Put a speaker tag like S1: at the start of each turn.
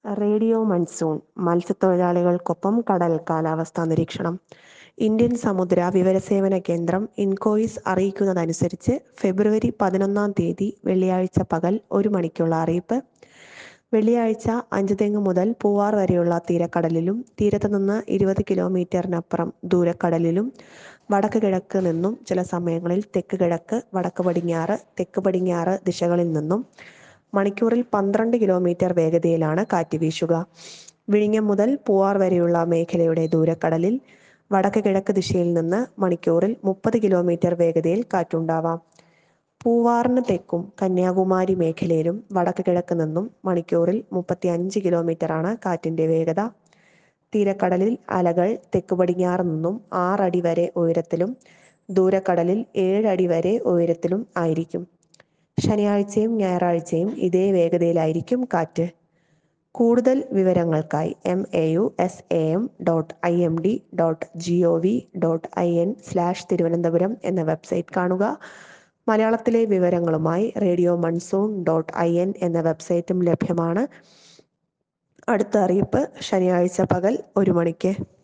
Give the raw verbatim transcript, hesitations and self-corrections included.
S1: Radio monsoon മത്സ്യത്തൊഴിലാളികൾക്കൊപ്പം കടൽ കാലാവസ്ഥാ നിരീക്ഷണം. ഇന്ത്യൻ സമുദ്ര വിവരസേവന കേന്ദ്രം ഇൻകോയിസ് അറിയിക്കുന്നതനുസരിച്ച് ഫെബ്രുവരി പതിനൊന്നാം തീയതി വെള്ളിയാഴ്ച പകൽ ഒരു മണിക്കുള്ള അറിയിപ്പ്. വെള്ളിയാഴ്ച അഞ്ചുതെങ്ങ് മുതൽ പൂവാർ വരെയുള്ള തീരക്കടലിലും തീരത്ത് നിന്ന് ഇരുപത് കിലോമീറ്ററിനപ്പുറം ദൂരക്കടലിലും വടക്ക് കിഴക്ക് നിന്നും ചില സമയങ്ങളിൽ തെക്ക് കിഴക്ക്, വടക്ക് പടിഞ്ഞാറ്, തെക്ക് പടിഞ്ഞാറ് ദിശകളിൽ നിന്നും മണിക്കൂറിൽ പന്ത്രണ്ട് കിലോമീറ്റർ വേഗതയിലാണ് കാറ്റ് വീശുക. വിഴിഞ്ഞം മുതൽ പൂവാർ വരെയുള്ള മേഖലയുടെ ദൂരക്കടലിൽ വടക്ക് കിഴക്ക് ദിശയിൽ നിന്ന് മണിക്കൂറിൽ മുപ്പത് കിലോമീറ്റർ വേഗതയിൽ കാറ്റുണ്ടാവാം. പൂവാറിന് തെക്കും കന്യാകുമാരി മേഖലയിലും വടക്ക് കിഴക്ക് നിന്നും മണിക്കൂറിൽ മുപ്പത്തി അഞ്ച് കിലോമീറ്ററാണ് കാറ്റിന്റെ വേഗത. തീരക്കടലിൽ അലകൾ തെക്ക് പടിഞ്ഞാറ് നിന്നും ആറടി വരെ ഉയരത്തിലും ദൂരക്കടലിൽ ഏഴടി വരെ ഉയരത്തിലും ആയിരിക്കും. ശനിയാഴ്ചയും ഞായറാഴ്ചയും ഇതേ വേഗതയിലായിരിക്കും കാറ്റ്. കൂടുതൽ വിവരങ്ങൾക്കായി M A U S A M dot I M D dot G O V dot I N slash Thiruvananthapuram എന്ന വെബ്സൈറ്റ് കാണുക. മലയാളത്തിലെ വിവരങ്ങളുമായി radio monsoon dot I N എന്ന വെബ്സൈറ്റും ലഭ്യമാണ്. അടുത്ത അറിയിപ്പ് ശനിയാഴ്ച പകൽ ഒരു മണിക്ക്.